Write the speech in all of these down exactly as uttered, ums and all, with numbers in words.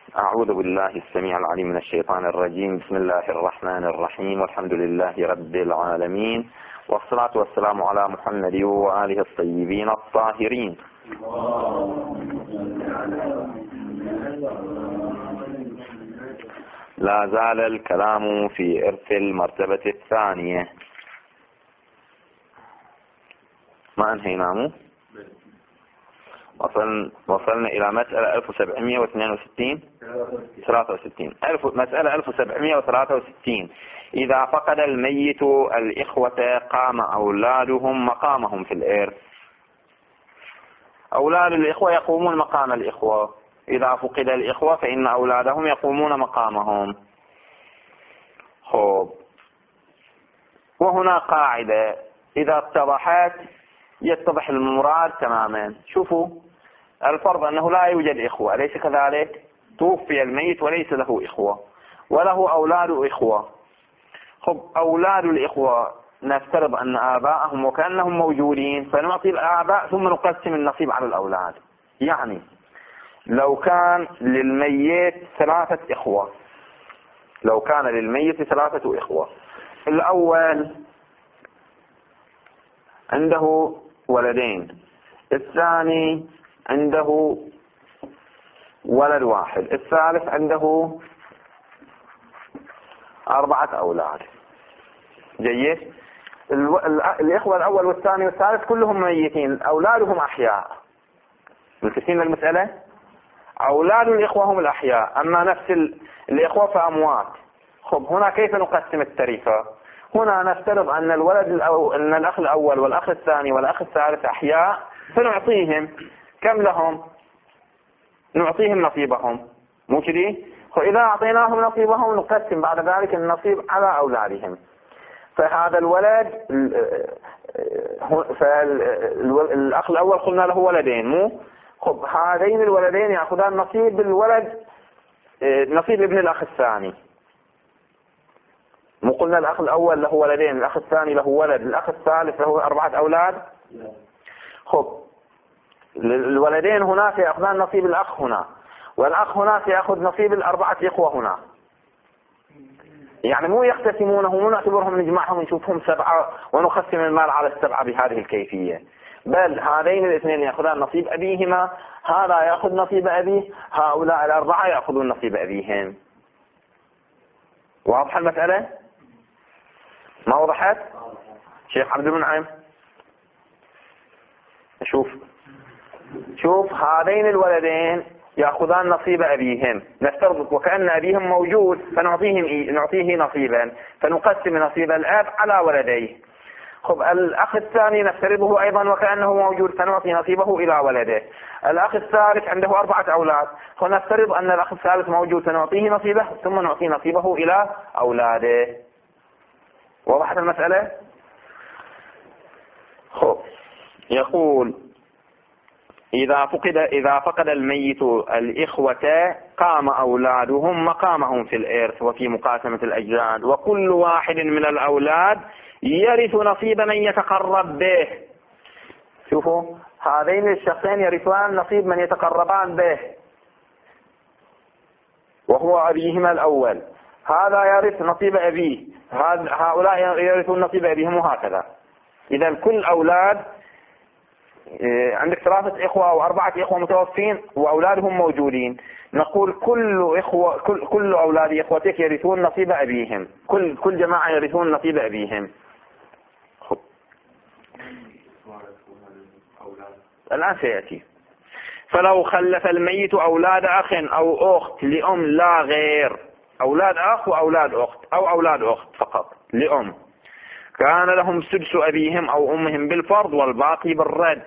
أعوذ بالله السميع العليم من الشيطان الرجيم. بسم الله الرحمن الرحيم، والحمد لله رب العالمين، والصلاة والسلام على محمد وآله الطيبين الطاهرين. لا زال الكلام في إرث المرتبة الثانية. ما انهيناه؟ وصلنا وصلنا إلى مسألة ألف وسبعمئة واثنين وستين ثلاثة وستين ألف مسألة ألف وسبعمئة وثلاثة وستين. إذا فقد الميت الإخوة قام أولادهم مقامهم في الإرث. أولاد الإخوة يقومون مقام الإخوة. إذا فقد الإخوة فإن أولادهم يقومون مقامهم. خب، وهنا قاعدة إذا اتضحت يتضح المراد تماما. شوفوا، الفرض أنه لا يوجد إخوة، أليس كذلك؟ توفي الميت وليس له إخوة وله أولاد إخوة. خب، أولاد الإخوة نفترض أن آباءهم وكأنهم موجودين، فنعطي الآباء ثم نقسم النصيب على الأولاد. يعني لو كان للميت ثلاثة إخوة لو كان للميت ثلاثة إخوة الأول عنده ولدين، الثاني عنده ولد واحد، الثالث عنده أربعة أولاد. جيد. الإخوة الأول والثاني والثالث كلهم ميتين، أولادهم أحياء. ملتفين المسألة؟ أولاد الإخوة هم الأحياء، أما نفس الإخوة فأموات. خب، هنا كيف نقسم التركة؟ هنا نفترض أن الولد الأو... أن الأخ الأول والأخ الثاني والأخ الثالث أحياء، فنعطيهم كم لهم؟ نعطيهم نصيبهم، مو كذي؟ فإذا أعطيناهم نصيبهم نقسم بعد ذلك النصيب على أولادهم. فهذا الولد فالأخ الأول قلنا له ولدين، مو؟ خب، هذين الولدين يأخذان نصيب الولد، نصيب ابن الأخ الثاني. مو قلنا الأخ الأول له ولدين، الأخ الثاني له ولد، الأخ الثالث له أربعة أولاد. خب، الولدين هناك يأخذان نصيب الأخ هنا، والأخ هناك يأخذ نصيب الأربعة إخوة هنا. يعني مو يقتسمونه، مو نعتبرهم نجمعهم نشوفهم سبعة ونقسم المال على السبعة بهذه الكيفية، بل هذين الاثنين يأخذان نصيب أبيهما، هذا يأخذ نصيب أبيه، هؤلاء الأربعة يأخذون نصيب أبيهم. واضحة المسألة؟ ما وضحت؟ شيخ عبد المنعم، شوف شوف هذين الولدين يأخذان نصيب أبيهم، نفترض وكأن أبيهم موجود فنعطيهم نعطيه نصيبا، فنقسم نصيب الأب على ولديه. خب، الأخ الثاني نفترضه أيضا وكأنه موجود، فنعطي نصيبه إلى ولده. الأخ الثالث عنده أربعة أولاد، فنفترض أن الأخ الثالث موجود، فنعطيه نصيبه ثم نعطي نصيبه إلى أولاده. وضحت المسألة؟ خب، يقول إذا فقد إذا فقد الميت الإخوة قام أولادهم مقامهم في الإرث وفي مقاسمة الأجداد، وكل واحد من الأولاد يرث نصيب من يتقرب به. شوفوا، هذين الشخصين يرثان نصيب من يتقربان به، وهو أبيهما الأول، هذا يرث نصيب أبيه، هؤلاء يرثون نصيب أبيهم، وهكذا. إذا كل أولاد، عندك ثلاثة إخوة أو أربعة إخوة متوفين وأولادهم موجودين، نقول كل إخوة كل كل أولاد إخوتك يرثون نصيب أبيهم، كل كل جماعة يرثون نصيب أبيهم. الآن سيأتي. فلو خلف الميت أولاد أخ أو أخت لأم لا غير، أولاد أخ وأولاد أخت أو أولاد أخت فقط لأم، كان لهم سدس أبيهم أو أمهم بالفرض والباقي بالرد.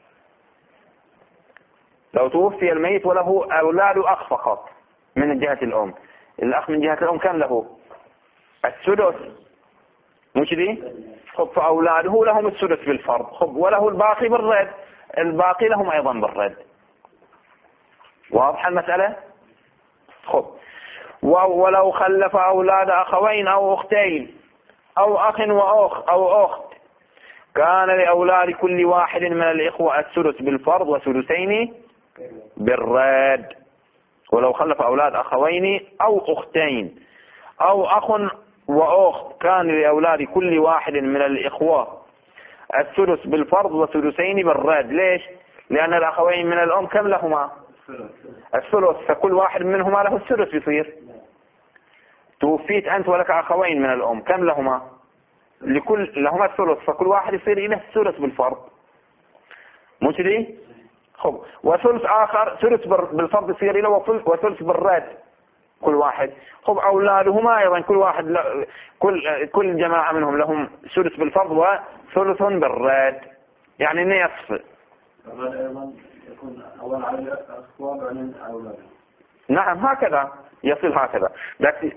لو توفي الميت وله أولاد أخ فقط من جهة الأم، الأخ من جهة الأم كان له السدس، مش دي؟ خب، فأولاده لهم السدس بالفرض، خب، وله الباقي بالرد، الباقي لهم أيضا بالرد. واضح المسألة؟ خب، ولو خلف أولاد أخوين أو أختين أو أخ وأخ أو أخت، كان لأولاد كل واحد من الإخوة السدس بالفرض وسدسين بالرد. ولو خلف أولاد أخوين أو أختين أو أخ وأخت كان لأولاد كل واحد من الإخوة الثلث بالفرض وثلثين بالرد. ليش؟ لأن الأخوين من الأم كم لهما؟ الثلث، فكل واحد منهما له الثلث يصير. توفيت أنت ولك أخوين من الأم كم لهما؟ لكل لهما الثلث، فكل واحد يصير إليه الثلث بالفرض. مو كذي؟ خب وثلث آخر ثلث بالفرض يصير له وثلث بالرد كل واحد. خب أولادهما أيضا كل واحد ل... كل كل جماعة منهم لهم ثلث بالفرض وثلث بالرد، يعني نصف. أيضا يكون أول على الأخوة بعدين أولاد. نعم هكذا يصل هكذا. لكن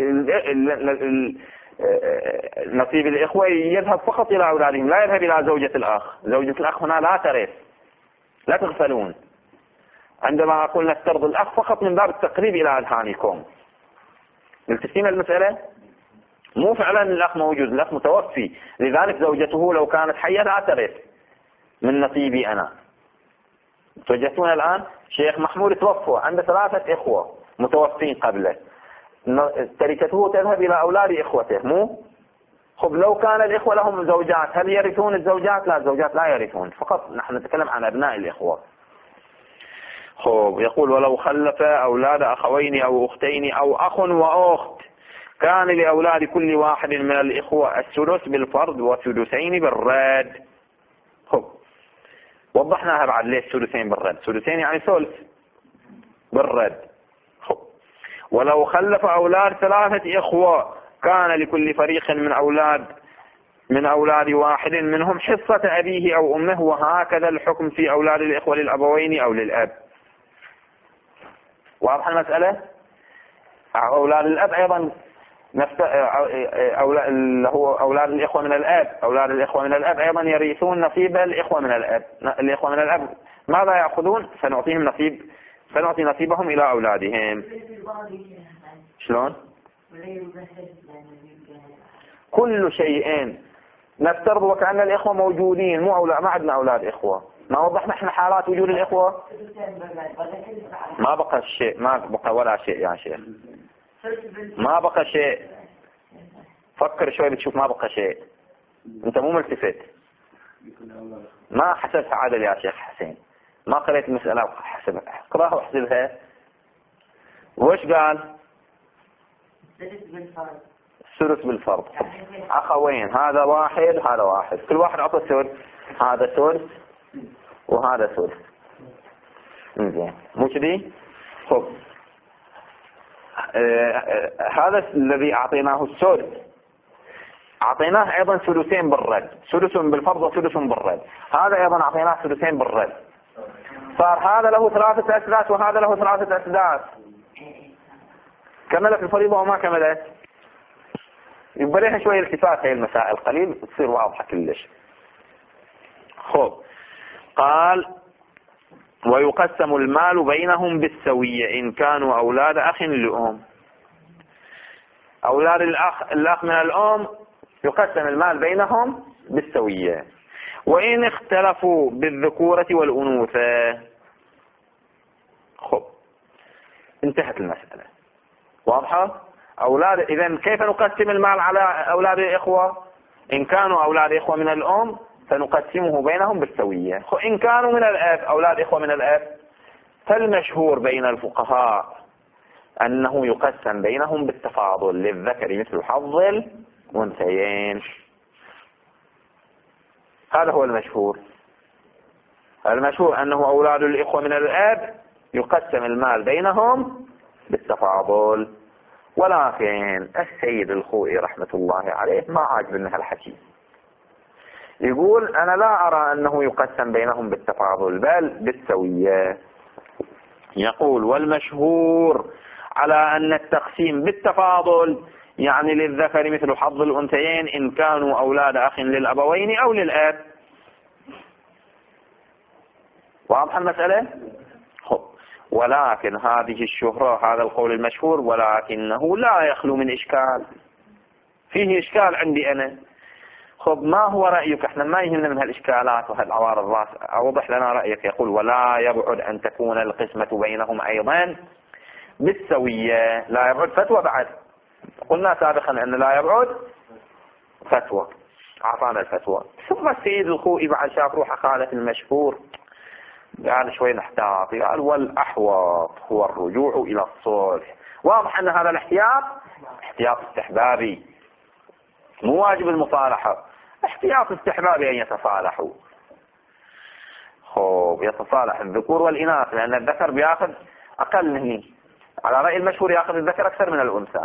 نصيب الإخوة يذهب فقط إلى أولادهم، لا يذهب إلى زوجة الأخ. زوجة الأخ هنا لا ترث، لا تغفلون. عندما أقول نفترض الأخ فقط من باب التقريب إلى أذهانكم. ملتفين المسألة؟ مو فعلا الأخ موجود، الأخ متوفي، لذلك زوجته لو كانت حية لا ترث من نصيبي أنا. توجهتون الآن؟ شيخ محمود توفى، عنده ثلاثة إخوة متوفين قبله، تركته تذهب إلى أولاد إخوته. مو خب لو كان الإخوة لهم زوجات هل يرثون الزوجات؟ لا، الزوجات لا يرثون، فقط نحن نتكلم عن أبناء الإخوة. خب يقول ولو خلف أولاد أخوين أو أختين أو أخ وأخت كان لأولاد كل واحد من الإخوة الثلث بالفرض وثلثين بالرد. خب وضحناها بعد ليش ثلثين بالرد. ثلثين يعني ثلث بالرد. خب ولو خلف أولاد ثلاثة إخوة كان لكل فريق من أولاد من أولاد واحد منهم حصة أبيه أو أمه، وهكذا الحكم في أولاد الإخوة للأبوين أو للأب. واضح المسألة؟ أولاد الأب أيضا نفس أولاد هو أولاد الإخوة من الأب. أولاد الإخوة من الأب أيضا يرثون نصيب الإخوة من الأب. الإخوة من الأب ماذا يأخذون؟ سنعطيهم نصيب، سنعطي نصيبهم إلى أولادهم. شلون؟ كل شيئين نفترض وكأن الإخوة موجودين، مو أولاد، ما عندنا أولاد إخوة. ما وضحنا احنا حالات وجود الإخوة؟ ما بقى شيء، ما بقى ولا شيء يا شيخ، ما بقى شيء. فكر شوي بتشوف ما بقى شيء، انت مو ملتفت. ما حسبها عدل يا شيخ حسين، ما قريت المسألة وحسبها، اقراها واحسبها. وش قال؟ الثلث بالفرض. أخوين، هذا واحد هذا واحد، كل واحد عطى ثلث، هذا ثلث وهذا ثلث. زين مو كذي؟ خب آه آه هذا الذي أعطيناه الثلث، أعطيناه أيضا ثلثين بالرد، ثلث بالفرض وثلث بالرد. هذا أيضا أعطيناه ثلثين بالرد، صار هذا له ثلاثة أسداس وهذا له ثلاثة أسداس. كملت الفريضة وما كملت؟ يبقى لها شوية التفات هي المسائل قليل تصير واضحة كلش. خب قال ويقسم المال بينهم بالسوية إن كانوا أولاد أخ لأم. أولاد الأخ الأخ من الأم يقسم المال بينهم بالسوية، وإن اختلفوا بالذكورة والأنوثة. خب انتهت المسألة واضحة؟ أولاد إذن كيف نقسم المال على أولاد الإخوة؟ إن كانوا أولاد إخوة من الأم فنقسمه بينهم بالسوية. إن كانوا من الأب أولاد إخوة من الأب فالمشهور بين الفقهاء أنه يقسم بينهم بالتفاضل، للذكر مثل حظ الأنثيين. هذا هو المشهور. المشهور أنه أولاد الإخوة من الأب يقسم المال بينهم بالتفاضل. ولكن السيد الخوئي رحمة الله عليه ما عاجبنه الحكي، يقول أنا لا أرى أنه يقسم بينهم بالتفاضل بل بالسوية. يقول والمشهور على أن التقسيم بالتفاضل يعني للذكر مثل حظ الأنثيين إن كانوا أولاد أخ للأبوين أو للأب. واضح المسألة؟ خب ولكن هذه الشهرة، هذا القول المشهور، ولكنه لا يخلو من إشكال، فيه إشكال عندي أنا. خب ما هو رأيك؟ احنا ما يهمنا من هالإشكالات وهالعوار الراس، أوضح لنا رأيك. يقول ولا يبعد أن تكون القسمة بينهم أيضا بالسوية، لا يبعد فتوى بعد. قلنا سابقا أن لا يبعد فتوى، أعطانا الفتوى. ثم السيد الخوئي بعد شاف روحه خالف المشهور، قال شوي نحتاط، قال والأحوط هو الرجوع إلى الصلح. واضح أن هذا الاحتياط احتياط استحبابي، مو واجب المصالحة، احتياط استحبابي أن يتصالحوا. خوب يتصالح الذكور والإناث، لأن الذكر بياخذ أقل منه، على رأي المشهور ياخذ الذكر أكثر من الأنثى.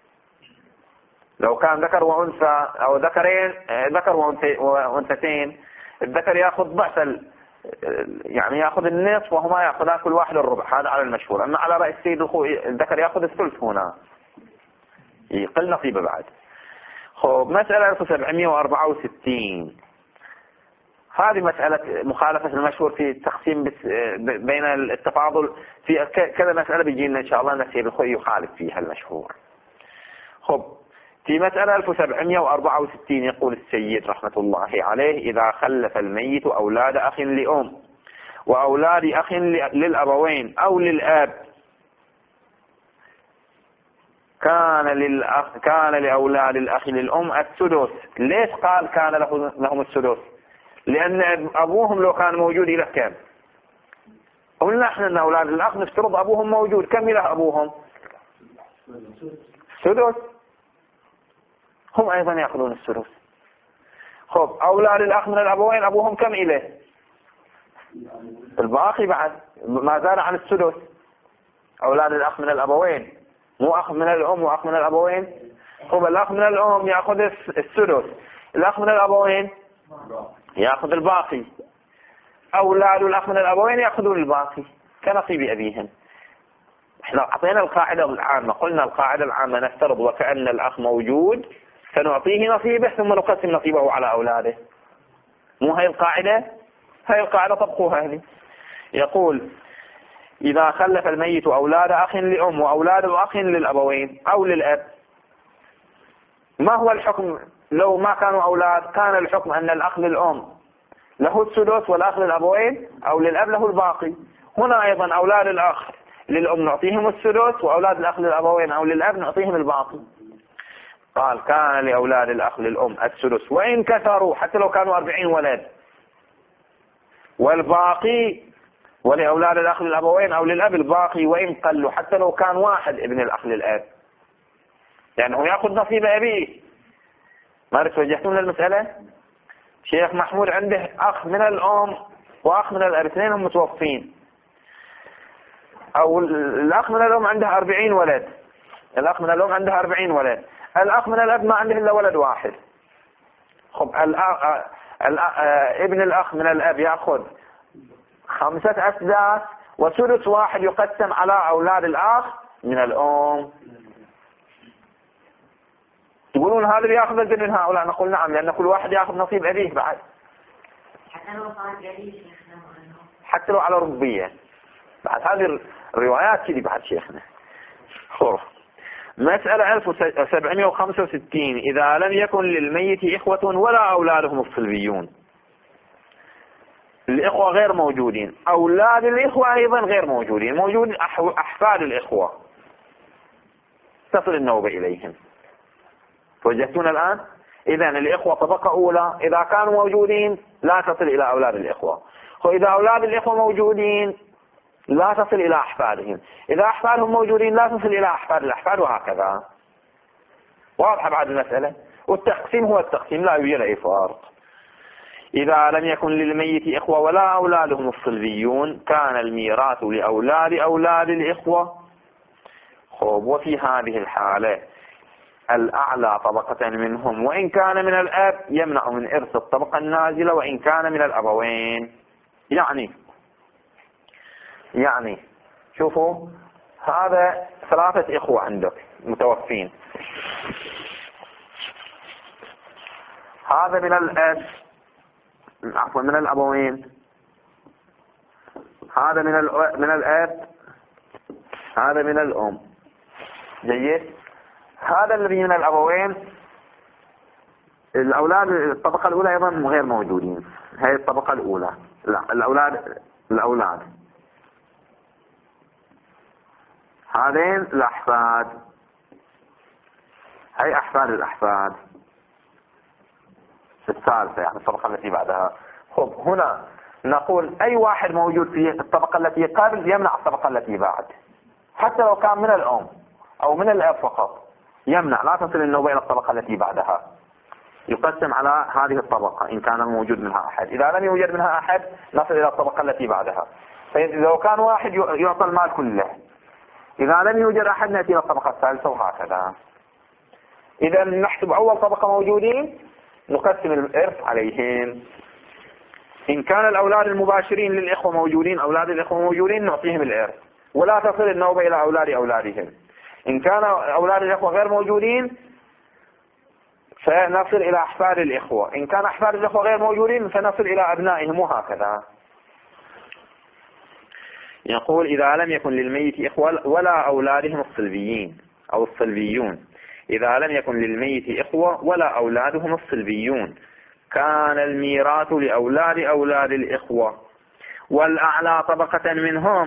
لو كان ذكر وأنثى أو ذكرين ذكر وأنثتين، الذكر ياخذ ضعف، يعني ياخذ النصف وهما ياخذان كل واحد الربع، هذا على المشهور. أما على رأي السيد الخوئي الذكر ياخذ الثلث، هنا يقل نصيبه بعد. خب مسألة ألف وسبعمئة وأربعة وستين، هذه مسألة مخالفة المشهور في التقسيم بين التفاضل في كذا مسألة بيجينا إن شاء الله أن السيد الخوئي يخالف فيها المشهور. خب في مسألة ألف وسبعمئة وأربعة وستين يقول السيد رحمة الله عليه: إذا خلف الميت أولاد أخ لأم وأولاد أخ للأبوين أو للآب، كان للأخ كان لأولاد الأخ للأم السدس. ليش قال كان لهم السدس؟ لأن أبوهم لو كان موجود له كم؟ قلنا احنا أن أولاد الأخ نفترض أبوهم موجود، كم له أبوهم؟ سدس، هم أيضا يأخذون السدس. خب أولاد الأخ من الأبوين أبوهم كم إليه؟ الباقي بعد ما زال عن السدس. أولاد الأخ من الأبوين، مو أخ من الأم وأخ من الأبوين. خب الأخ من الأم يأخذ السدس، الأخ من الأبوين يأخذ الباقي. أولاد الأخ من الأبوين يأخذون الباقي كنصيب أبيهم. احنا أعطينا القاعدة العامة، قلنا القاعدة العامة نفترض وكأن الأخ موجود سنعطيه نصيبه ثم نقسم نصيبه على أولاده. مو هاي القاعدة؟ هاي القاعدة طبقوها هذه. يقول: إذا خلف الميت أولاد أخ لأم وأولاد أخ للأبوين أو للأب، ما هو الحكم لو ما كانوا أولاد؟ كان الحكم أن الأخ للأم له السدس والأخ للأبوين أو للأب له الباقي. هنا أيضا أولاد الأخ للأم نعطيهم السدس وأولاد الأخ للأبوين أو للأب نعطيهم الباقي. قال: كان لأولاد الأخ للأم السدس وإن كثروا، حتى لو كانوا أربعين ولد، والباقي ولأولاد الأخ للأبوين أو للأب الباقي وإن قلوا، حتى لو كان واحد ابن الأخ للأب، لأنه يأخذ نصيب أبيه. ما توجهتون للمسألة؟ شيخ محمود عنده أخ من الأم وأخ من الأب، اثنين هم متوفين، أو الأخ من الأم عنده أربعين ولد، الأخ من الأم عنده أربعين ولد، الأخ من الأب ما عنده إلا ولد واحد. خب ابن الأخ من الأب يأخذ خمسة أسداس وثلث واحد يقسم على أولاد الأخ من الأم. تقولون هذا بيأخذ الجد من هؤلاء؟ نقول نعم، لأن كل واحد يأخذ نصيب أبيه بعد، حتى لو على ربية بعد. هذه الروايات كذي بعد شيخنا. خلاص مسألة ألف وسبعمئة وخمسة وستين: إذا لم يكن للميت إخوة ولا أولادهم الصلبيون، الإخوة غير موجودين، أولاد الإخوة أيضا غير موجودين، موجود أحفاد الإخوة تصل النوبة إليهم. توجهتون الآن؟ إذن الإخوة طبقة أولى، إذا كانوا موجودين لا تصل إلى أولاد الإخوة، وإذا أولاد الإخوة موجودين لا تصل إلى أحفادهم، إذا أحفادهم موجودين لا تصل إلى أحفاد الأحفاد، وهكذا. واضحة بعد المسألة؟ والتقسيم هو التقسيم، لا يوجد أي فرق. إذا لم يكن للميت إخوة ولا أولادهم الصلبيون، كان الميراث لأولاد أولاد الإخوة. خب وفي هذه الحالة الأعلى طبقة منهم وإن كان من الأب يمنع من إرث الطبقة النازلة وإن كان من الأبوين. يعني يعني شوفوا، هذا ثلاثة إخوة عندك متوفين، هذا من الأب عفوا من الأبوين، هذا من من الأب، هذا من الأم. جيد. هذا الذي من الأبوين الأولاد الطبقة الأولى أيضا غير موجودين، هذه الطبقة الأولى. لا الأولاد الأولاد هذين الأحفاد، هي أحفاد الأحفاد الثالثة، يعني الطبقة التي بعدها. خب هنا نقول أي واحد موجود في الطبقة التي قبل يمنع الطبقة التي بعد، حتى لو كان من الأم أو من الأب فقط يمنع، لا تصل النوبة إلى الطبقة التي بعدها. يقسم على هذه الطبقة إن كان موجود منها أحد، إذا لم يوجد منها أحد نصل إلى الطبقة التي بعدها. فلو كان واحد يعطى المال كله، إذا لم يوجد أحد نأتي إلى الطبقة الثالثة وهكذا. إذا نحسب أول طبقة موجودين نقسم الإرث عليهم. إن كان الأولاد المباشرين للإخوة موجودين، أولاد الإخوة موجودين، نعطيهم الإرث ولا تصل النوبة إلى أولاد أولادهم. إن كان أولاد الإخوة غير موجودين فنصل إلى أحفاد الإخوة. إن كان أحفاد الإخوة غير موجودين فنصل إلى أبنائهم وهكذا. يقول إذا لم يكن للميت إخوة ولا أولادهم الصلبيين أو الصلبيون، إذا لم يكن للميت إخوة ولا أولادهم الصلبيون كان الميراث لأولاد أولاد الإخوة والأعلى طبقة منهم،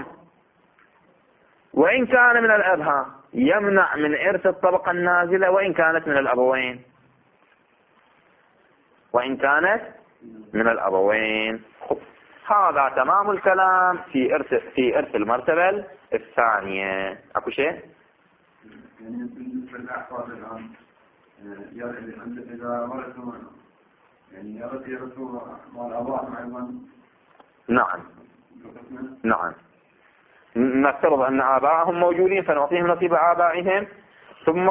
وإن كان من الأبها يمنع من إرث الطبقة النازلة وإن كانت من الأبوين، وإن كانت من الأبوين. هذا تمام الكلام في إرث في إرث المرتبة الثانية. أكو شيء؟ يعني بالنسبة للأحفاد الآن إذا ورثوا يعني يرث يرثوا مع الآباء أيضا. نعم نعم. نفترض أن آباءهم موجودين فنعطيهم نصيب آبائهم، ثم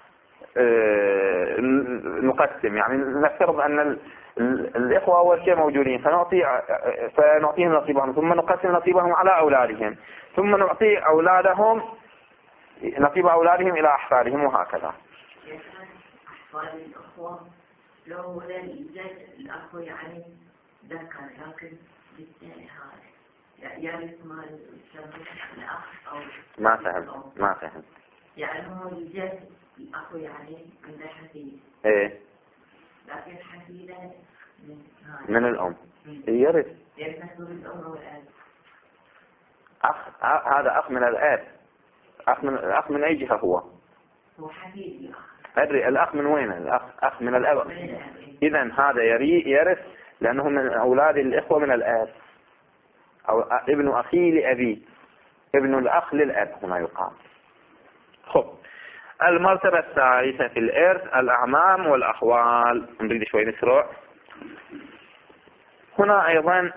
نقسم، يعني نفترض أن الإخوة أول شيء موجودين فنعطي فنعطيهم نصيبهم، ثم نقسم نصيبهم على أولادهم، ثم نعطي أولادهم نصيب أولادهم إلى أحفادهم وهكذا. أحفاد الأخوة لو الجد الأخوة يعني ذكر لكن بالتالي هذا يعني اسمه الأخ أو ما فهم ما فهم يعني هو الجد الأخوة يعني عنده حفيد. إيه. لكن حفيدة من, من الأم يرث. يرث من الأم والأب. أخ هذا أخ من الأب. أخ من الأخ من أي جهة هو؟ هو حفيد الأخ. أدري الأخ من وين؟ الأخ أخ من الأب. إذا هذا يرث لأنه من أولاد الإخوة من الأب، أو ابن أخي لأبي، ابن الأخ للأب هنا يقال. خب المرتبة الثالثة في الإرث الأعمام والأخوال. نريد شوي نسرع. هنا أيضا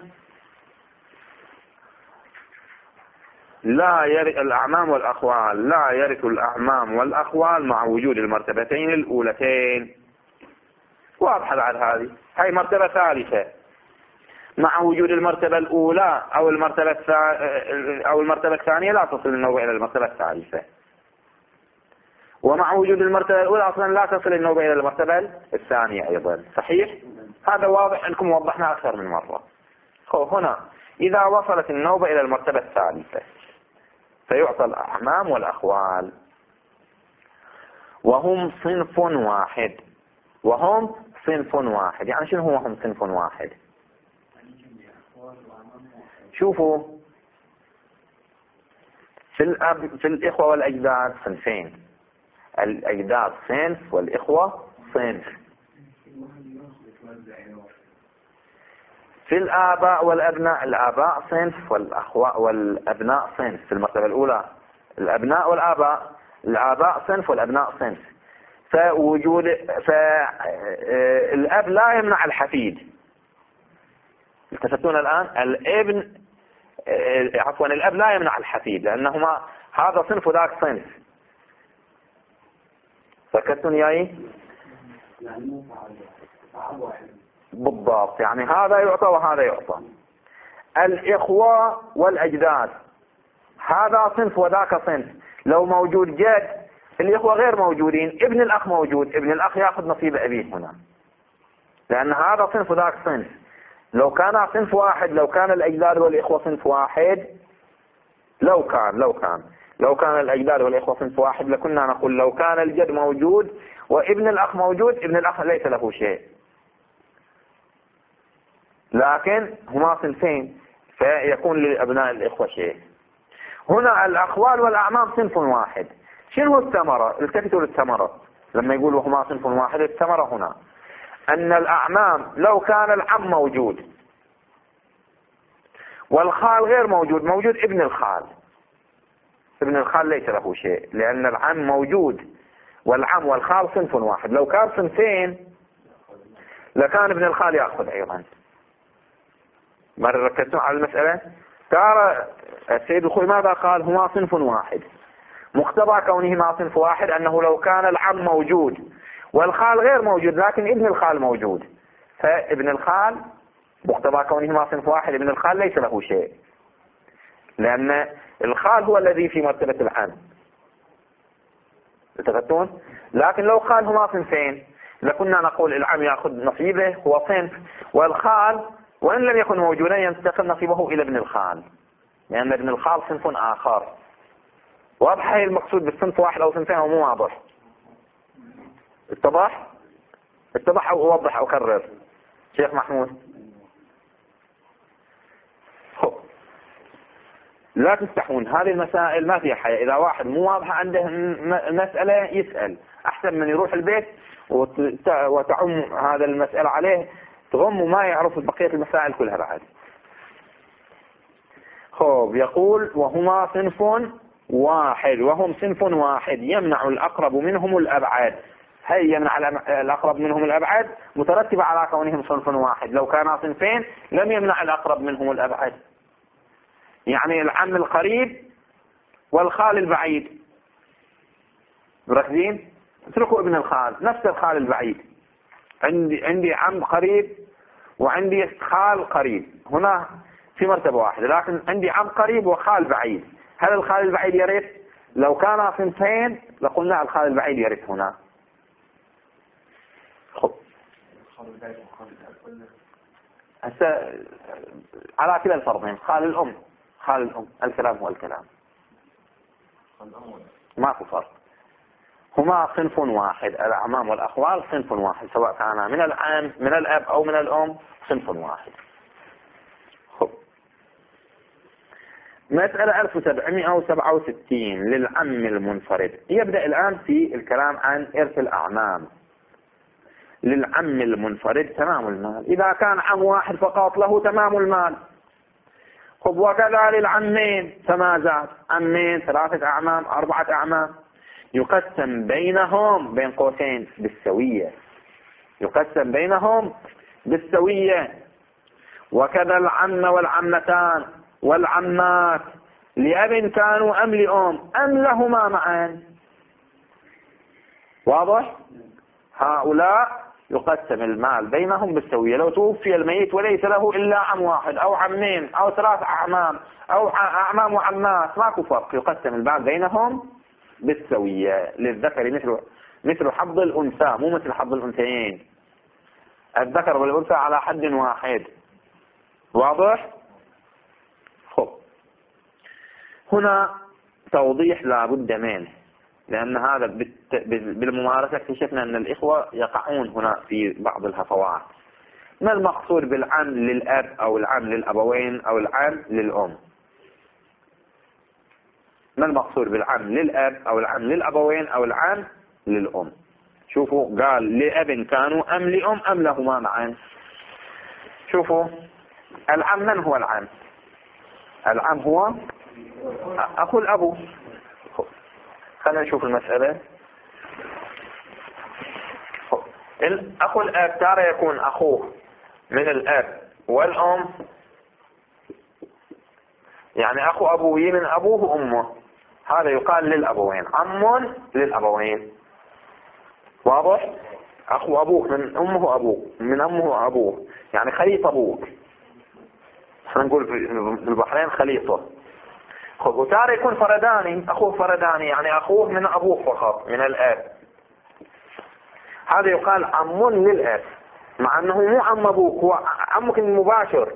لا يرث الأعمام والأخوال، لا يرث الأعمام والأخوال مع وجود المرتبتين الأولتين. واضحة بعد هذه. هاي مرتبة ثالثة مع وجود المرتبة الأولى أو المرتبة أو المرتبة الثانية لا تصل النوبة إلى المرتبة الثالثة، ومع وجود المرتبة الأولى أصلا لا تصل النوبة إلى المرتبة الثانية أيضا. صحيح؟ هذا واضح أنكم وضحنا أكثر من مرة. هنا إذا وصلت النوبة إلى المرتبة الثالثة فيعطى الأعمام والأخوال وهم صنف واحد. وهم صنف واحد يعني شنو هو هم صنف واحد؟ شوفوا في الأب في الإخوة والأجداد صنفين، الأجداد صنف والإخوة صنف. في الآباء والأبناء الآباء صنف والأخوة والأبناء صنف. في المرتبة الأولى الأبناء والآباء، الآباء صنف والأبناء صنف. فوجود فالأب لا يمنع الحفيد. التفتون الآن؟ الابن عفوا الأب لا يمنع الحفيد لأنهما هذا صنف وذاك صنف. فكرتون ياي؟ يعني مو فعل واحد بالضبط، يعني هذا يعطى وهذا يعطى. الإخوة والأجداد هذا صنف وذاك صنف. لو موجود جد الإخوة غير موجودين، ابن الأخ موجود، ابن الأخ يأخذ نصيب أبيه هنا لأن هذا صنف وذاك صنف. لو كان صنف واحد، لو كان الأجداد والإخوة صنف واحد، لو كان لو كان لو كان الأجداد والإخوة صنف واحد لكنا نقول لو كان الجد موجود وابن الأخ موجود ابن الأخ ليس له شيء، لكن هما صنفين فيكون لأبناء الإخوة شيء. هنا الأخوال والأعمام صنف واحد. شنو الثمرة؟ التفتوا للثمرة لما يقولوا هما صنف واحد. الثمرة هنا أن الأعمام لو كان العم موجود والخال غير موجود، موجود ابن الخال، ابن الخال ليس له شيء، لأن العم موجود والعم والخال صنف واحد. لو كان صنفين لكان ابن الخال يأخذ أيضا. مرة ركزتم على المسألة؟ ترى السيد الخوي ماذا قال؟ هما صنف واحد. مقتضى كونهما صنف واحد أنه لو كان العم موجود والخال غير موجود لكن ابن الخال موجود، فابن الخال مقتضى كونهما صنف واحد ابن الخال ليس له شيء، لأن الخال هو الذي في مرتبة العم. تفهمون؟ لكن لو خال هما صنفين لكنا نقول العم يأخذ نصيبه هو صنف، والخال وإن لم يكن موجودا ينتقل نصيبه إلى ابن الخال، لأن ابن الخال صنف آخر. واضح هي المقصود بالصنف واحد أو صنفين أو مو واضح؟ اتضح؟ اتضح أو أوضح أو أكرر؟ شيخ محمود لا تستحون، هذه المسائل ما فيها حياة. إذا واحد مو واضح عنده مسألة يسأل، أحسن من يروح البيت وتعم هذا المسألة عليه تغم وما يعرف بقية المسائل كلها بعد. خب يقول وهما صنف واحد، وهم صنف واحد يمنع الأقرب منهم الأبعد. هي يمنع الأقرب منهم الأبعد مترتبة على كونهم صنف واحد. لو كانا صنفين لم يمنع الأقرب منهم الأبعد، يعني العم القريب والخال البعيد. مركزين؟ اتركوا ابن الخال، نفس الخال البعيد. عندي عندي عم قريب وعندي خال قريب، هنا في مرتبة واحدة، لكن عندي عم قريب وخال بعيد. هل الخال البعيد يرث؟ لو كان صنفين لقلنا الخال البعيد يرث هنا. خب هسه على كلا الفرضين، خال الأم خال الأم، الكلام هو الكلام، ماكو فرق. هما صنف واحد، الأعمام والأخوال صنف واحد، سواء كان من العم من الأب أو من الأم صنف واحد. خب مسألة ألف وسبعمائة وسبعة وستين للعم المنفرد. يبدأ الآن في الكلام عن إرث الأعمام. للعم المنفرد تمام المال، إذا كان عم واحد فقط له تمام المال. خب وكذا للعمين فما زاد، عمين ثلاثة أعمام أربعة أعمام يقسم بينهم بين قوسين بالسوية، يقسم بينهم بالسوية. وكذا العم والعمتان والعمات لأب كانوا أم لأم أم لهما معا. واضح؟ هؤلاء يقسم المال بينهم بالسوية. لو توفي الميت وليس له إلا عم واحد أو عمين أو ثلاث أعمام أو أعمام وعمات ماكو فرق، يقسم المال بينهم بالسوية. للذكر مثل مثل حظ الأنثى، مو مثل حظ الأنثيين. الذكر والأنثى على حد واحد. واضح؟ خب هنا توضيح لا بد منه، لأن هذا بالممارسة اكتشفنا أن الإخوة يقعون هنا في بعض الهفوات. ما المقصود بالعم للأب أو العم للأبوين أو العم للأم؟ ما المقصود بالعم للأب أو العم للأبوين أو العم للأم؟ شوفوا قال لأب كانوا أم لأم أم لهما معا. شوفوا العم من هو العم؟ العم هو أخو الأبو. خلينا نشوف المسألة. أخو الأب ترى يكون أخوه من الأب والأم، يعني أخو أبوه من أبوه وأمه، هذا يقال للأبوين، عم للأبوين. واضح؟ أخو أبوه من أمه أبوه من أمه أبوه، يعني خليط أبوك، احنا نقول في البحرين خليطه. خب وتارة يكون فرداني، أخوه فرداني يعني أخوه من أبوه فقط من الأب، هذا يقال عم للأب، مع أنه مو عم أبوك، هو عمك المباشر،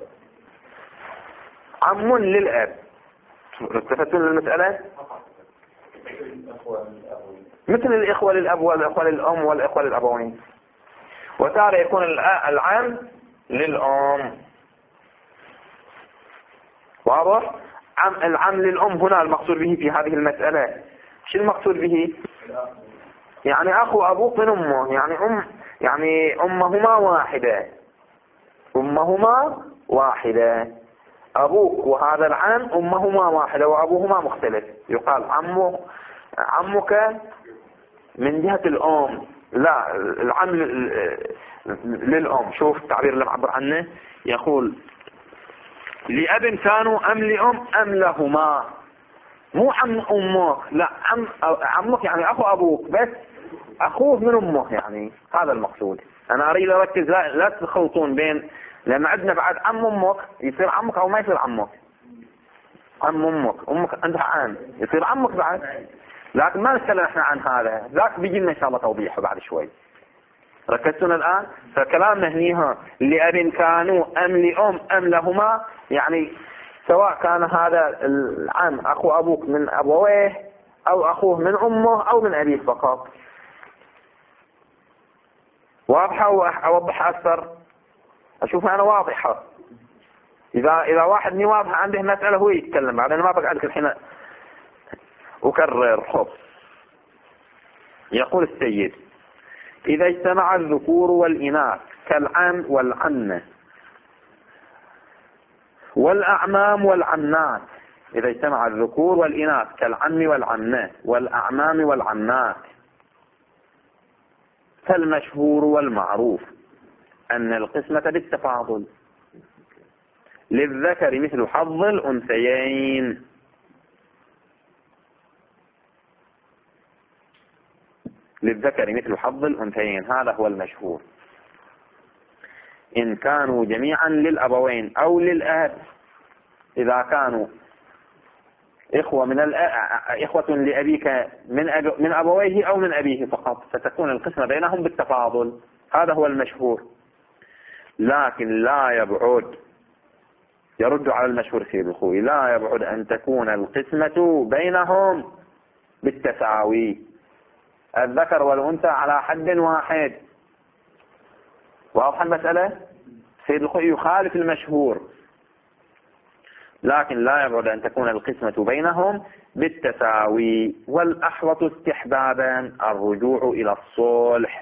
عم للأب. استفدتوا المسألة؟ مثل الإخوة للأب والإخوة للأم والإخوة للأبوين. وتارة يكون العم للأم. واضح؟ عم العم للأم هنا المقصود به في هذه المسألة شو المقصود به؟ يعني أخو أبوك من أمه، يعني أم يعني أمهما واحدة، أمهما واحدة، أبوك وهذا العم أمهما واحدة وأبوهما مختلف، يقال عمه عمك من جهة الأم، لا العم للأم. شوف التعبير اللي معبر عنه، يقول لأب كانوا أم لأم أم لهما، مو عم أمك، لا عم عمك يعني أخو أبوك بس أخوه من أمه، يعني هذا المقصود. أنا أريد أركز، لا, لا تخلطون بين، لأن عندنا بعد عم أمك يصير عمك أو ما يصير عمك. عم أمك أمك عندها عام يصير عمك بعد، لكن ما نتكلم احنا عن هذا، ذاك بيجي لنا إن شاء الله توضيحه بعد شوي. ركزتون الآن؟ فكلامنا هنيها لأب كانوا أم لأم أم لهما، يعني سواء كان هذا العم أخو أبوك من أبويه أو أخوه من أمه أو من أبيه فقط. واضحة أوضحها أكثر؟ أشوف أنا واضحة. إذا إذا واحد مي واضح عنده مسألة هو يتكلم، بعد أنا ما بقعدك الحين أكرر. خب يقول السيد إذا اجتمع الذكور والإناث كالعم والعمة والأعمام والعمات، إذا اجتمع الذكور والإناث كالعم والعمة والأعمام والعمات، فالمشهور والمعروف أن القسمة بالتفاضل للذكر مثل حظ الأنثيين، للذكر مثل حظ الأنثيين، هذا هو المشهور. إن كانوا جميعا للأبوين أو للأب، إذا كانوا إخوة من إخوة لأبيك من أب... من أبويه أو من أبيه فقط، فتكون القسمة بينهم بالتفاضل، هذا هو المشهور. لكن لا يبعد، يرد على المشهور سيد الخوي، لا يبعد أن تكون القسمة بينهم بالتساوي، الذكر والأنثى على حد واحد. واضح المسألة؟ سيد الخوي يخالف المشهور، لكن لا يبعد أن تكون القسمة بينهم بالتساوي. والأحوط استحبابا الرجوع إلى الصلح،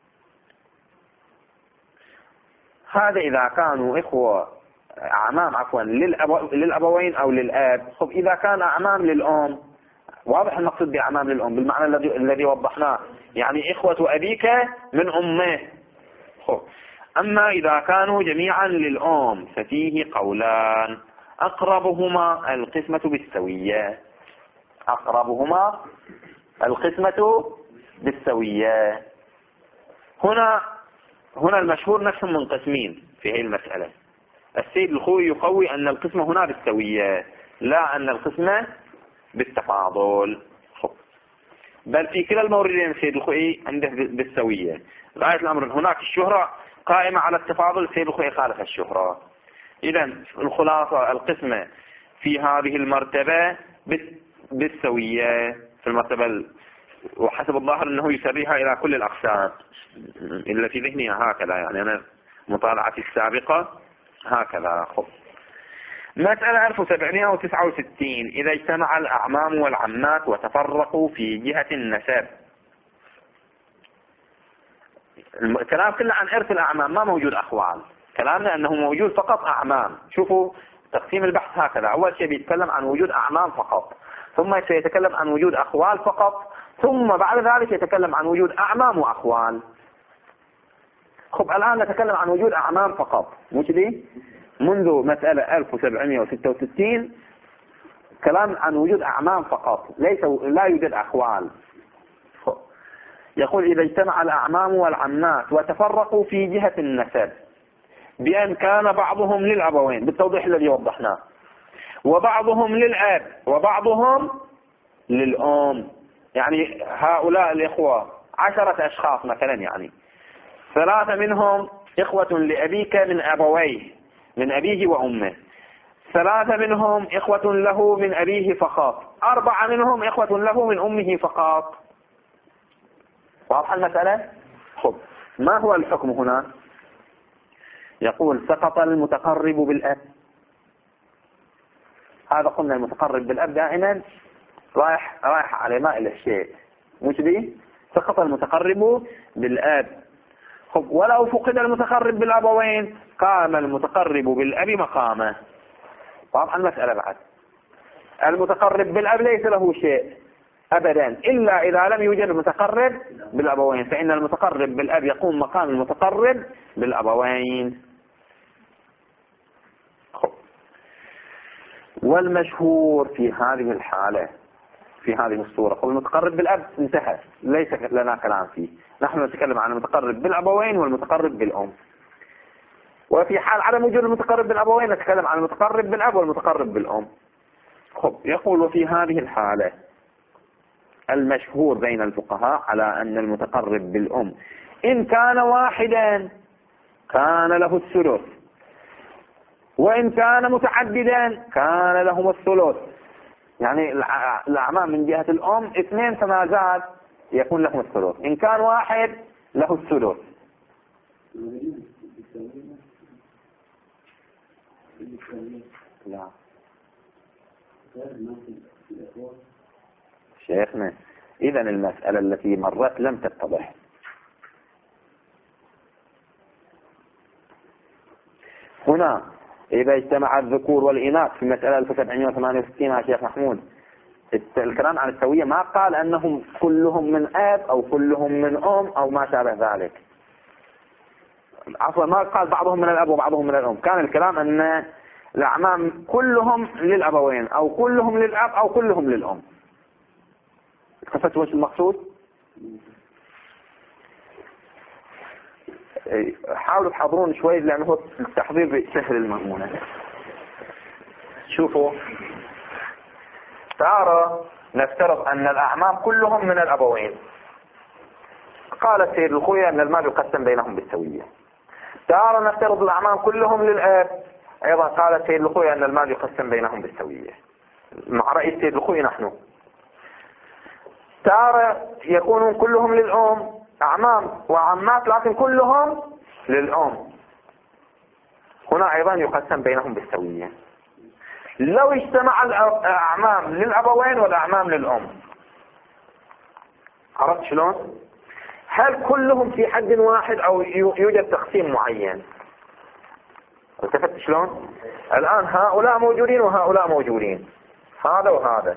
هذا إذا كانوا إخوة أعمام عفوا للأبو للأبوين أو للأب. خب إذا كان أعمام للأم، واضح المقصود بأعمام للأم بالمعنى الذي الذي وضحناه، يعني إخوة أبيك من أمه. خب أما إذا كانوا جميعا للأم ففيه قولان، أقربهما القسمة بالسوية، أقربهما القسمة بالسوية. هنا هنا المشهور نفسهم منقسمين في هذه المسألة. السيد الخوي يقوي أن القسمة هنا بالسوية، لا أن القسمة بالتفاضل، بل في كلا الموردين السيد الخوي عنده بالسوية. غاية الأمر هناك الشهرة قائمة على التفاضل، السيد الخوي خالف الشهرة. إذا الخلاصة القسمة في هذه المرتبة بالسوية في المرتبة، وحسب الظاهر أنه يسريها إلى كل الأقسام إلا في ذهني هكذا، يعني أنا مطالعتي السابقة هكذا. خب مسألة ألف وسبعمائة وتسعة وستين إذا اجتمع الأعمام والعمات وتفرقوا في جهة النسب. الكلام كله عن إرث الأعمام، ما موجود أخوال، كلامنا أنه موجود فقط أعمام. شوفوا تقسيم البحث هكذا، أول شيء بيتكلم عن وجود أعمام فقط، ثم سيتكلم عن وجود أخوال فقط، ثم بعد ذلك يتكلم عن وجود أعمام وأخوال. خب الآن نتكلم عن وجود أعمام فقط، مو كذي؟ منذ مسألة ألف وسبعمائة وستة وستين كلام عن وجود أعمام فقط، ليس لا يوجد أخوال. يقول إذا اجتمع الأعمام والعمات وتفرقوا في جهة النسب بأن كان بعضهم للأبوين بالتوضيح الذي وضحناه، وبعضهم للأب وبعضهم للأم، يعني هؤلاء الإخوة عشرة أشخاص مثلا، يعني ثلاثة منهم إخوة لأبيك من أبويه من أبيه وأمه، ثلاثة منهم إخوة له من أبيه فقط، أربعة منهم إخوة له من أمه فقط. واضح المسألة؟ خب ما هو الحكم هنا؟ يقول سقط المتقرب بالأب، هذا قلنا المتقرب بالأب دائما رايح رايح على ماء الشيء، مش دي؟ سقط المتقرب بالأب. خب ولو فقد المتقرب بالأبوين قام المتقرب بالأب مقامه. طبعا المسألة بعد المتقرب بالأب ليس له شيء أبدا إلا إذا لم يوجد المتقرب بالأبوين، فإن المتقرب بالأب يقوم مقام المتقرب بالأبوين. خب. والمشهور في هذه الحالة في هذه الصورة هو المتقرب بالأب انتهى، ليس لنا كلام فيه، نحن نتكلم عن المتقرب بالأبوين والمتقرب بالأم. وفي حال عدم وجود المتقرب بالأبوين نتكلم عن المتقرب بالأب والمتقرب بالأم. خب. يقول وفي هذه الحالة المشهور بين الفقهاء على أن المتقرب بالأم إن كان واحدا كان له الثلث، وإن كان متعددا كان لهم الثلث. يعني الأعمام من جهة الأم اثنين فما زاد يكون لهم الثلث، إن كان واحد له الثلث. لا شيخنا إذن المسألة التي مرت لم تتضح. هنا إذا اجتمع الذكور والإناث في مسألة ألف وسبعمائة وثمانية وستين يا شيخ محمود، الكلام عن السوية ما قال أنهم كلهم من أب أو كلهم من أم أو ما شابه ذلك، عفوا ما قال بعضهم من الأب وبعضهم من الأم، كان الكلام أن الأعمام كلهم للأبوين أو كلهم للأب أو كلهم للأم. خفت وش المقصود؟ حاولوا تحضرون شوي لأنه التحضير سهل المأمونة. شوفوا ترى نفترض أن الأعمام كلهم من الأبوين، قال السيد الخوي أن المال يقسم بينهم بالسوية. ترى نفترض الأعمام كلهم للأب، أيضا قال السيد الخوي أن المال يقسم بينهم بالسوية مع رأي السيد الخوي نحن. ترى يكونون كلهم للأم، أعمام وعمات لكن كلهم للأم، هنا أيضا يقسم بينهم بالسوية. لو اجتمع الأعمام للأبوين والأعمام للأم، عرفت شلون؟ هل كلهم في حد واحد أو يوجد تقسيم معين؟ التفت شلون؟ الآن هؤلاء موجودين وهؤلاء موجودين، هذا وهذا.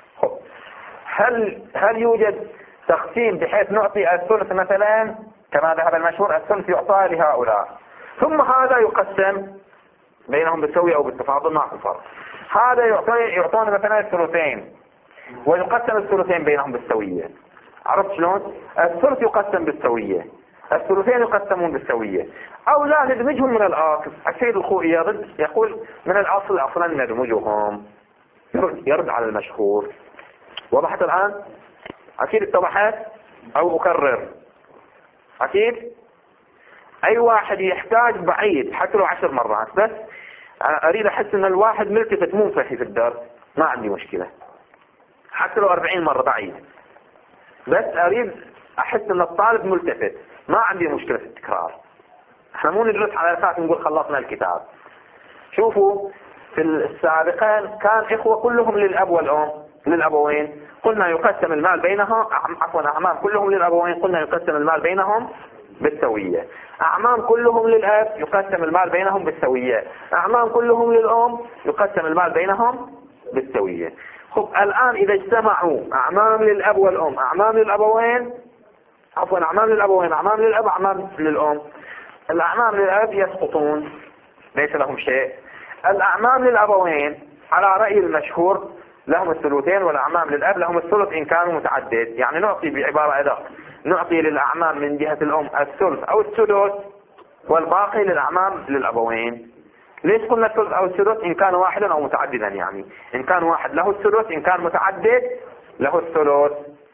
هل هل يوجد تقسيم بحيث نعطي الثلث مثلا كما ذهب المشهور، الثلث يعطى لهؤلاء ثم هذا يقسم بينهم بالسوية أو بالتفاضل مع الفرق؟ هذا يعطون مثلا الثلثين ويقسم الثلثين بينهم بالسوية، عرفت شلون؟ الثلث يقسم بالسوية، الثلثين يقسمون بالسوية، أو لا ندمجهم من الأصل. السيد الخوئي يرد يقول من الأصل أصلا ندمجهم، يرد على المشهور. وضحت الآن؟ أكيد اتضحت أو أكرر؟ أكيد أي واحد يحتاج بعيد حتى لو عشر مرات، بس أريد أحس أن الواحد ملتفت منفحي في الدرس ما عندي مشكلة، حتى لو أربعين مرة بعيد، بس أريد أحس أن الطالب ملتفت، ما عندي مشكلة في التكرار. احنا مو ندرس على أساس نقول خلصنا الكتاب. شوفوا في السابقين كان إخوة كلهم للأب والأم للأبوين، قلنا يقسم المال بينهم، عفوا أعمام كلهم للأبوين قلنا يقسم المال بينهم بالسوية، أعمام كلهم للأب يقسم المال بينهم بالسوية، أعمام كلهم للأم يقسم المال بينهم بالسوية. خب الآن إذا اجتمعوا أعمام للأب والأم أعمام للأبوين، عفوا أعمام للأبوين أعمام للأب أعمام للأم، الأعمام للأب يسقطون ليس لهم شيء، الأعمام للأبوين على رأي المشهور لهم الثلثين، والأعمام للأب لهم الثلث إن كانوا متعدد. يعني نعطي بعبارة أدق، نعطي للأعمام من جهة الأم الثلث أو الثلث والباقي للأعمام للأبوين. ليش قلنا الثلث أو الثلث؟ إن كان واحدا أو متعددا، يعني إن كان واحد له الثلث، إن كان متعدد له الثلث.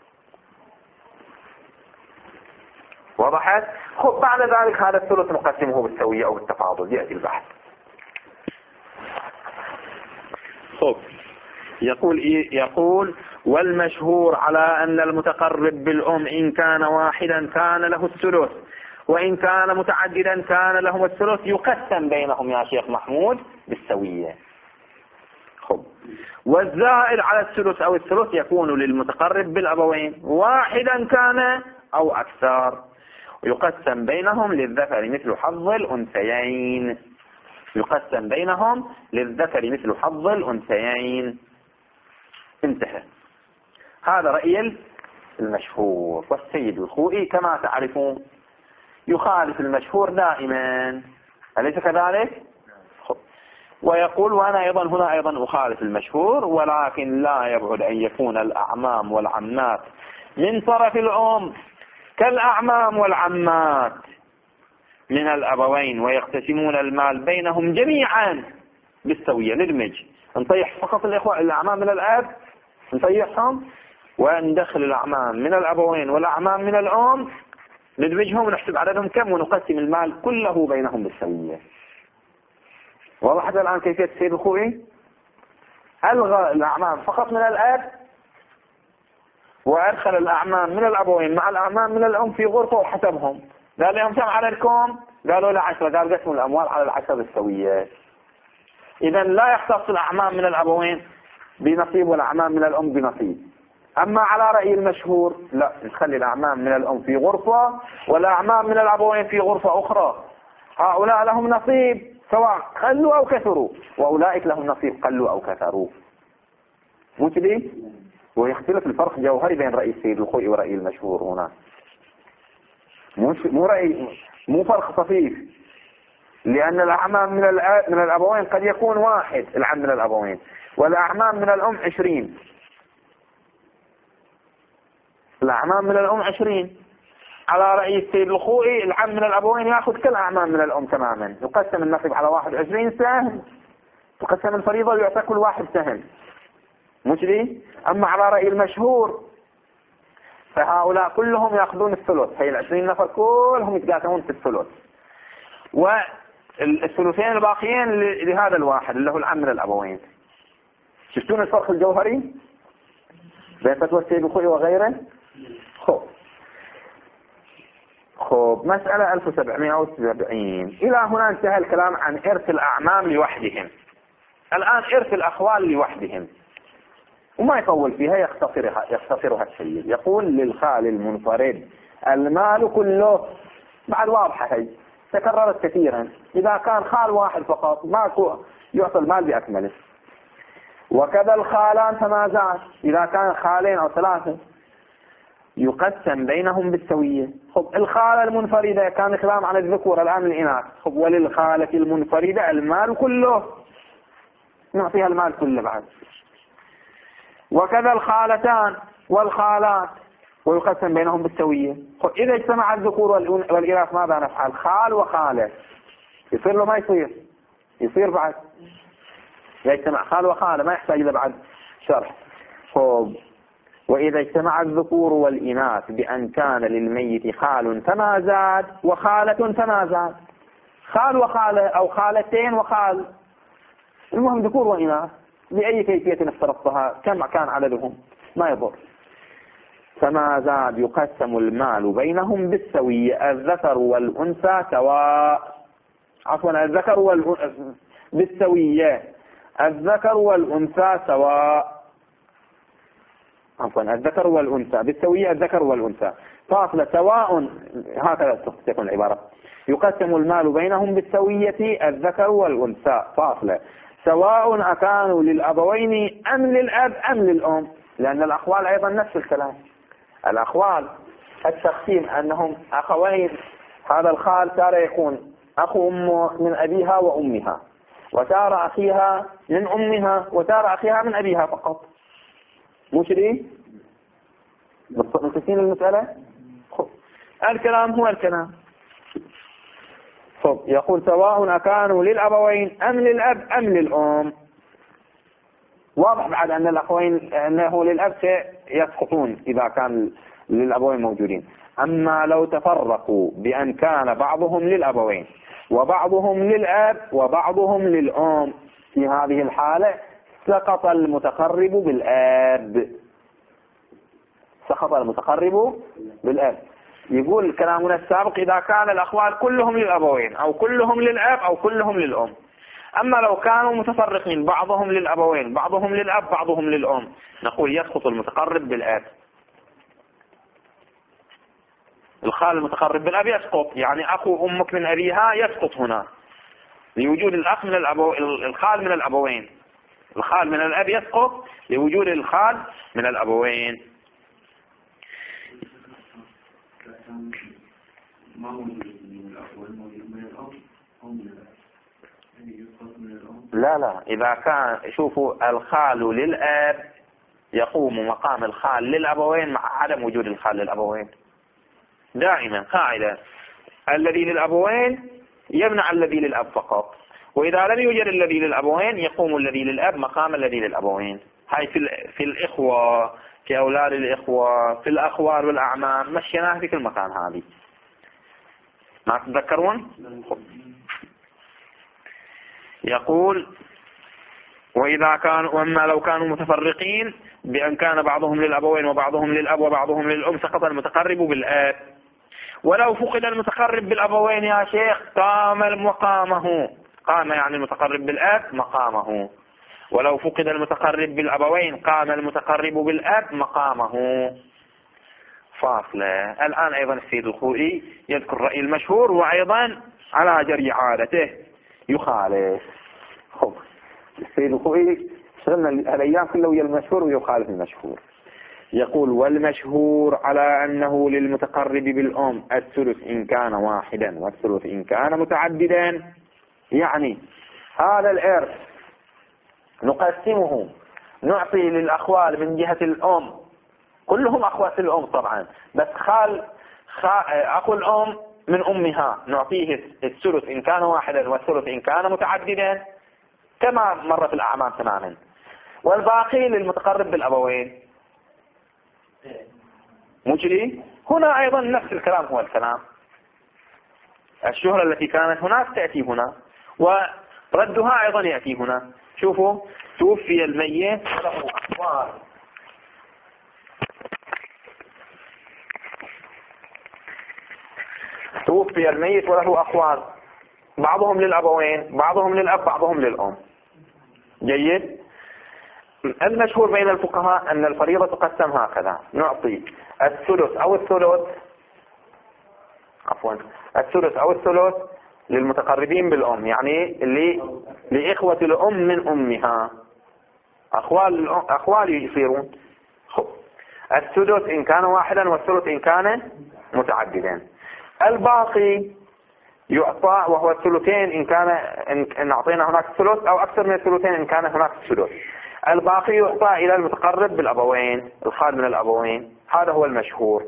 وضحت؟ خب بعد ذلك هذا الثلث نقسمه بالسوية أو بالتفاضل، يأتي البحث. خب يقول إيه؟ يقول والمشهور على أن المتقرب بالأم إن كان واحدا كان له الثلث، وإن كان متعددا كان لهم الثلث، يقسم بينهم يا شيخ محمود بالسوية. خب والزائد على الثلث أو الثلث يكون للمتقرب بالأبوين واحدا كان أو أكثر، ويقسم بينهم للذكر مثل حظ الأنثيين. يقسم بينهم للذكر مثل حظ الأنثيين. انتهى. هذا رأي المشهور. والسيد الخوئي كما تعرفون يخالف المشهور دائما، أليس كذلك؟ ويقول وأنا أيضا هنا أيضا أخالف المشهور، ولكن لا يبعد أن يكون الأعمام والعمات من طرف الأم كالأعمام والعمات من الأبوين، ويقتسمون المال بينهم جميعا بالسوية. ندمج، نطيح فقط الإخوة الأعمام من الأب، نطيحهم وندخل الأعمام من الأبوين والأعمام من الأم، ندمجهم ونحسب عددهم كم ونقسم المال كله بينهم بالسوية. وضحت الآن كيفية السيد الخوئي؟ ألغى الأعمام فقط من الأب وأدخل الأعمام من الأبوين مع الأعمام من الأم في غرفة وحسبهم. قال لهم كم عددكم؟ قالوا له عشرة. قال قسموا الأموال على العشرة بالسوية. إذا لا يختص الأعمام من الأبوين بنصيب والأعمام من الأم بنصيب. أما على رأي المشهور لا، نخلي الأعمام من الأم في غرفة والأعمام من الأبوين في غرفة أخرى. هؤلاء لهم نصيب سواء قلوا أو كثروا، وأولئك لهم نصيب قلوا أو كثروا. مو كده؟ ويختلف الفرق جوهري بين رأي السيد الخوئي ورأي المشهور هنا. مو مو رأي مو فرق طفيف، لأن الأعمام من من الأبوين قد يكون واحد العم من الأبوين، والأعمام من الأم عشرين. الأعمام من الأم عشرين. على رأي السيد الخوئي العم من الأبوين يأخذ كالأعمام من الأم تماما، يقسم النصيب على واحد عشرين سهم، تقسم الفريضة ويعطى كل واحد سهم. مش دي؟ أما على رأي المشهور فهؤلاء كلهم يأخذون الثلث، هي العشرين نفر كلهم يتقاسمون في الثلث، والثلثين الباقيين لهذا الواحد اللي هو العم من الأبوين. شفتون الفرق الجوهري بين فتوى السيد الخوئي وغيره؟ خب خب مسألة ألف وسبعمائة وسبعين. إلى هنا انتهى الكلام عن إرث الأعمام لوحدهم. الآن إرث الأخوال لوحدهم، وما يطول فيها، يختصرها يختصرها السيد. يقول للخال المنفرد المال كله. بعد واضحة هي تكررت كثيرا. إذا كان خال واحد فقط ما يعطى المال بأكمله. وكذا الخالان تمازعان، إذا كان خالين أو ثلاثة يقسم بينهم بالسوية. خب الخالة المنفردة كان كلام عن الذكور، الآن الإناث. خب وللخالة المنفردة المال كله، نعطيها المال كله بعد. وكذا الخالتان والخالات ويقسم بينهم بالسوية. خب إذا اجتمع الذكور والإناث ماذا نفعل؟ خال وخالة يصير له ما يصير؟ يصير بعد. يجتمع خال وخالة ما يحتاج إلى بعد شرح. خب وإذا اجتمع الذكور والإناث بأن كان للميت خال فما زاد وخالة فما زاد. خال وخالة أو خالتين وخال، المهم ذكور وإناث بأي كيفية افترضتها كم كان عددهم ما يضر. فما زاد يقسم المال بينهم بالسوية، الذكر والأنثى سواء. عفوا الذكر والأنثى بالسوية، الذكر والأنثى سواء. عفوا الذكر والأنثى بالسوية، الذكر والأنثى فاصلة سواء، هكذا تكون العبارة. يقسم المال بينهم بالسوية الذكر والأنثى فاصلة سواء أكانوا للأبوين أم للأب أم للأم، لأن الأخوال أيضا نفس الكلام. الأخوال التقسيم أنهم أخوين، هذا الخال تارة يكون أخو أمه من أبيها وأمها، وتارة أخيها من أمها، وتارة أخيها من أبيها فقط. مو شدي؟ متفقين المسألة؟ الكلام هو الكلام. طب يقول سواء أكانوا للأبوين أم للأب أم للأم. واضح بعد أن الأخوين أنه للأب يسقطون إذا كان للأبوين موجودين. أما لو تفرقوا بأن كان بعضهم للأبوين وبعضهم للأب وبعضهم للأم، في هذه الحالة سقط المتقرب بالأب. سقط المتقرب بالأب. يقول كلامنا السابق إذا كان الأخوال كلهم للأبوين أو كلهم للأب أو كلهم للأم. أما لو كانوا متفرقين بعضهم للأبوين بعضهم للأب بعضهم للأم نقول يسقط المتقرب بالأب. الخال المتقرب بالأب يسقط، يعني أخو أمك من أبيها يسقط هنا لوجود الأخ من الأبو الخال من الأبوين. الخال من الأب يسقط لوجود الخال من الأبوين. لا لا إذا كان شوفوا الخال للأب يقوم مقام الخال للأبوين مع عدم وجود الخال للأبوين. دائما قاعدة الذي للأبوين يمنع الذي للأب فقط، وإذا لم يوجد الذي للأبوين يقوم الذي للأب مقام الذي للأبوين. هاي في في الإخوة، في أولاد الإخوة، في الأخوال والأعمام، مشيناها في كل مكان هذه. ما تتذكرون؟ يقول وإذا كانوا وأما لو كانوا متفرقين بأن كان بعضهم للأبوين وبعضهم للأب وبعضهم للأم سقط المتقرب بالآب. ولو فقد المتقرب بالأبوين يا شيخ قام مقامه، قام يعني المتقرب بالآب مقامه. ولو فقد المتقرب بالأبوين قام المتقرب بالآب مقامه. فاصلة. الآن أيضا السيد الخوئي يذكر الرأي المشهور وأيضا على جري عادته يخالف. خب السيد الخوئي شغلنا الأيام كله ويا المشهور ويخالف المشهور. يقول والمشهور على أنه للمتقرب بالأم الثلث إن كان واحدا والثلث إن كان متعددا. يعني هذا الإرث نقسمه، نعطي للأخوال من جهة الأم كلهم أخوات الأم طبعا، بس خال أخو الأم من أمها نعطيه الثلث إن كان واحدا والثلث إن كان متعددا كما مر في الأعمام تماما، والباقي للمتقرب بالأبوين. مجري هنا أيضا نفس الكلام هو الكلام. الشهرة التي كانت هناك تأتي هنا وردها أيضا يأتي هنا. شوفوا توفي الميت وله أخوال، توفي الميت وله أخوال بعضهم للأبوين بعضهم للأب بعضهم للأم. جيد. المشهور بين الفقهاء أن الفريضة تقسم هكذا: نعطي الثلث أو الثلث عفوا الثلث أو الثلث للمتقربين بالأم، يعني اللي لإخوة الأم من أمها، أخوال أخوال يصيرون. الثلث إن كان واحدا والثلث إن كان متعددا. الباقي يعطى وهو الثلثين إن كان إن أعطينا هناك ثلث أو أكثر من الثلثين إن كان هناك ثلث. الباقي يعطى إلى المتقرب بالأبوين، الخال من الأبوين. هذا هو المشهور.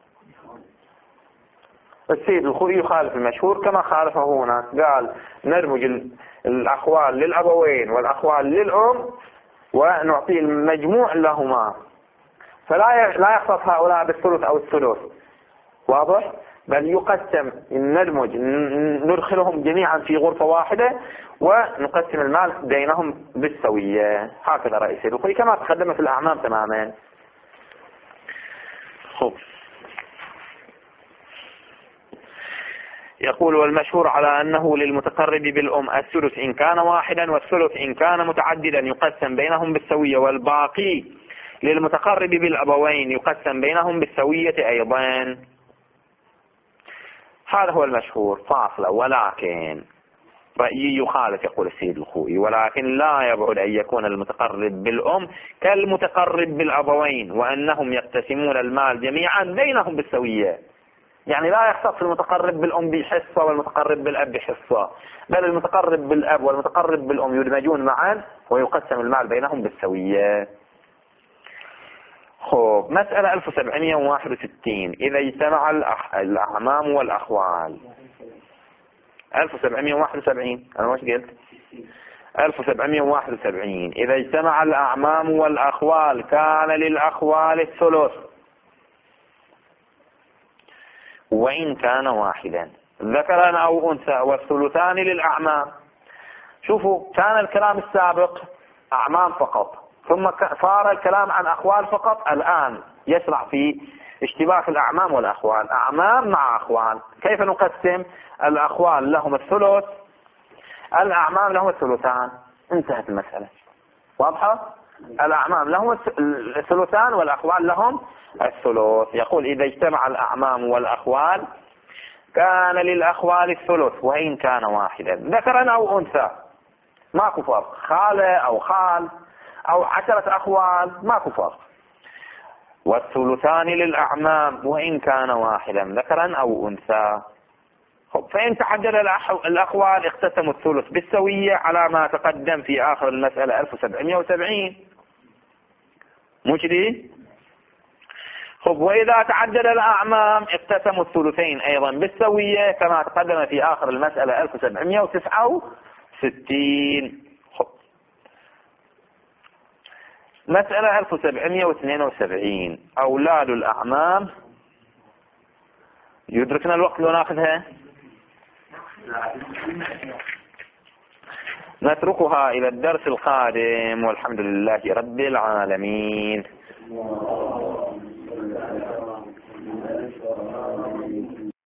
السيد الخوئي يخالف المشهور كما خالفه هنا، قال نرمج الأخوال للأبوين والأخوال للأم ونعطي المجموع لهما، فلا لا يختص هؤلاء بالثلث أو الثلث. واضح؟ بل يقسم، نرمج ندخلهم جميعا في غرفة واحدة ونقسم المال بينهم بالسوية. هكذا رأي السيد الخوئي كما تقدم في الأعمام تماما. خب. يقول والمشهور على أنه للمتقرب بالأم الثلث إن كان واحدا والثلث إن كان متعددا يقسم بينهم بالسوية، والباقي للمتقرب بالأبوين يقسم بينهم بالسوية أيضا. هذا هو المشهور. فاصلة. ولكن رأيي يخالف، يقول السيد الخوئي، ولكن لا يبعد أن يكون المتقرب بالأم كالمتقرب بالأبوين وأنهم يقتسمون المال جميعا بينهم بالسوية. يعني لا يختص المتقرب بالأم بحصة والمتقرب بالأب بحصة، بل المتقرب بالأب والمتقرب بالأم يدمجون معا ويقسم المال بينهم بالسوية. خب. مسألة ألف وسبعمائة وواحد وستين. إذا اجتمع الأح... الأعمام والأخوال. ألف وسبعمائة وواحد وسبعين أنا مش قلت ألف وسبعمائة وواحد وسبعين. إذا اجتمع الأعمام والأخوال كان للأخوال الثلث وإن كان واحدا ذكرا أو أنثى، والثلثان للأعمام. شوفوا كان الكلام السابق أعمام فقط، ثم صار الكلام عن أخوال فقط، الآن يشرع في اشتباك الأعمام والأخوال، أعمام مع أخوال. كيف نقسم؟ الأخوال لهم الثلث، الأعمام لهم الثلثان، انتهت المسألة. واضحة؟ الأعمام لهم الثلثان والأخوال لهم الثلث. يقول إذا اجتمع الأعمام والأخوال كان للأخوال الثلث وإن كان واحدا ذكرا أو أنثى، ماكو فرق، خالة أو خال أو عشرة أخوال ماكو فرق. والثلثان للأعمام وإن كان واحدا ذكرا أو أنثى. فإن تعدد الأخوال اقتسموا الثلث بالسوية على ما تقدم في آخر المسألة ألف وسبعمائة وسبعين. مجدي. خب وإذا تعدد الأعمام اقتسموا الثلثين أيضا بالسوية كما تقدم في آخر المسألة ألف وسبعمائة وتسعة وستين. خب مسألة ألف وسبعمائة واثنين وسبعين أولاد الأعمام. يدركنا الوقت لو ناخذها؟ نتركها إلى الدرس القادم والحمد لله رب العالمين.